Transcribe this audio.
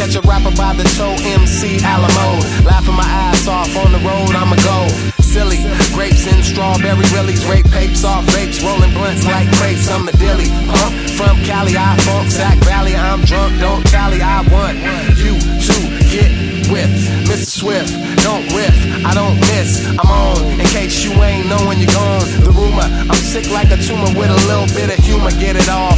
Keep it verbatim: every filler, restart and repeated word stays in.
catch a rapper by the toe, M C Alamo. Laughing my ass off on the road, I'ma go silly. Grapes and strawberry willies, rape papes off vapes, rolling blunts like crepes. I'm a dilly pump from Cali, I funk Sac Valley. I'm drunk, don't tally. I want you to get with Mister Swift. Don't riff, I don't miss. I'm on in case you ain't knowing you're gone. The rumor, I'm sick like a tumor with a little bit of humor. Get it all